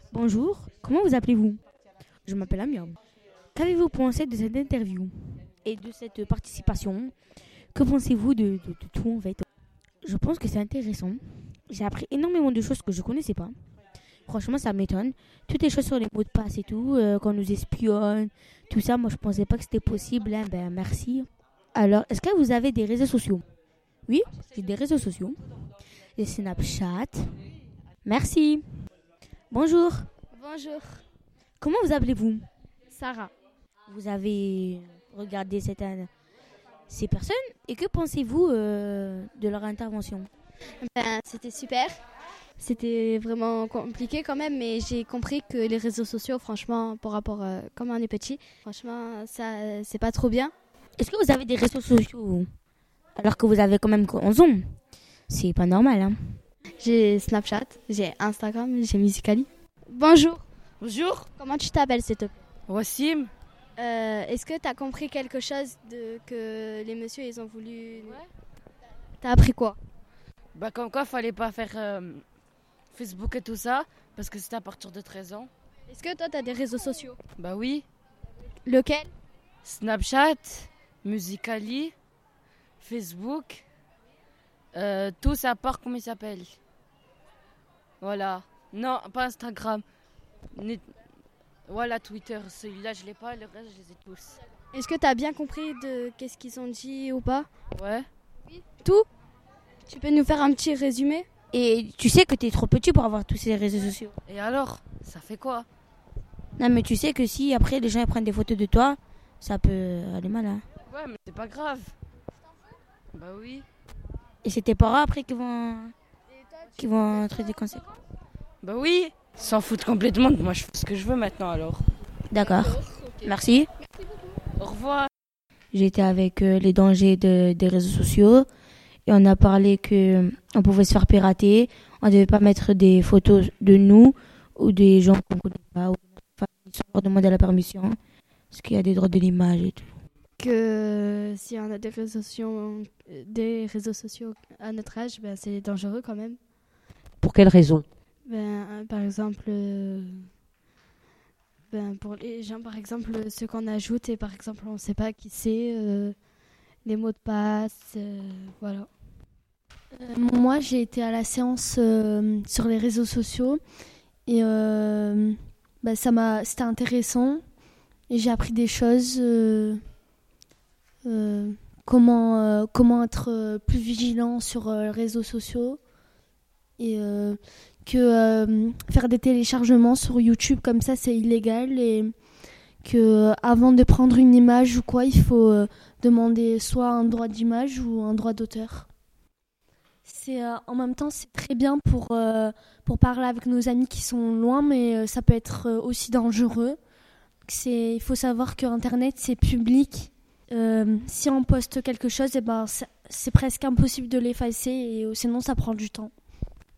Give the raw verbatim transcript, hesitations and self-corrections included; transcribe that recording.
Bonjour, comment vous appelez-vous? Je m'appelle Amia. Qu'avez-vous pensé de cette interview et de cette participation? Que pensez-vous de, de- de tout en fait? Je pense que c'est intéressant. J'ai appris énormément de choses que je ne connaissais pas. Franchement, ça m'étonne. Toutes les choses sur les mots de passe et tout, euh, qu'on nous espionne, tout ça, moi je pensais pas que c'était possible. Hein. Ben merci. Alors, est-ce que vous avez des réseaux sociaux? Oui, j'ai des réseaux sociaux. J'ai Snapchat. Merci. Bonjour. Bonjour, Comment vous appelez-vous? Sarah. Vous avez regardé cette, an- ces personnes et que pensez-vous euh, de leur intervention? Ben, c'était super. C'était vraiment compliqué quand même, mais j'ai compris que les réseaux sociaux, franchement, par rapport euh, comme on est petit, franchement, ça, euh, c'est pas trop bien. Est-ce que vous avez des réseaux sociaux alors que vous avez quand même onze ans? C'est pas normal, hein? J'ai Snapchat, j'ai Instagram, j'ai Musicali. Bonjour, Bonjour, comment tu t'appelles, s'il te plaît? Wassim. Euh, Est-ce que tu as compris quelque chose de que les messieurs ils ont voulu. Ouais. T'as appris quoi? Bah comme quoi, fallait pas faire euh, Facebook et tout ça, parce que c'était à partir de treize ans. Est-ce que toi tu as des réseaux sociaux? Bah oui, Lequel? Snapchat, Musicali, Facebook, euh, tout ça part, comment il s'appelle? Voilà. Non, pas Instagram. Ni- Voilà, Twitter, celui-là je l'ai pas, le reste je les ai tous. Est-ce que tu as bien compris de qu'est-ce qu'ils ont dit ou pas? Ouais. Tout? Tu peux nous faire un petit résumé? Et tu sais que t'es trop petit pour avoir tous ces réseaux sociaux. Et alors, ça fait quoi? Non, mais tu sais que si après les gens ils prennent des photos de toi, ça peut aller mal, hein? Ouais, mais c'est pas grave. Bah oui. Et c'est tes parents après qui vont, qui vont être des conséquences. Bah oui. S'en foutent complètement, moi je fais ce que je veux maintenant alors. D'accord. Merci. Au revoir. J'étais avec euh, les dangers de- des réseaux sociaux et on a parlé que euh, on pouvait se faire pirater, on ne devait pas mettre des photos de nous ou des gens qu'on ne connaît pas ou de notre famille sans leur demander la permission, parce qu'il y a des droits de l'image et tout. Que si on a des réseaux sociaux, des réseaux sociaux à notre âge, ben, c'est dangereux quand même. Pour quelle raison? Ben, euh, par exemple, euh, ben, pour les gens, par exemple, ceux qu'on ajoute et par exemple, on ne sait pas qui c'est, euh, les mots de passe, euh, voilà. Euh, Moi, j'ai été à la séance euh, sur les réseaux sociaux et euh, bah, ça m'a, c'était intéressant et j'ai appris des choses. euh, euh, comment, euh, comment être euh, plus vigilant sur euh, les réseaux sociaux et euh, que euh, faire des téléchargements sur YouTube comme ça, c'est illégal et que euh, avant de prendre une image ou quoi, il faut euh, demander soit un droit d'image ou un droit d'auteur. C'est, euh, en même temps, c'est très bien pour, euh, pour parler avec nos amis qui sont loin, mais euh, ça peut être euh, aussi dangereux. C'est, il faut savoir que Internet, c'est public. Euh, si on poste quelque chose, eh ben, c'est, c'est presque impossible de l'effacer et euh, sinon ça prend du temps.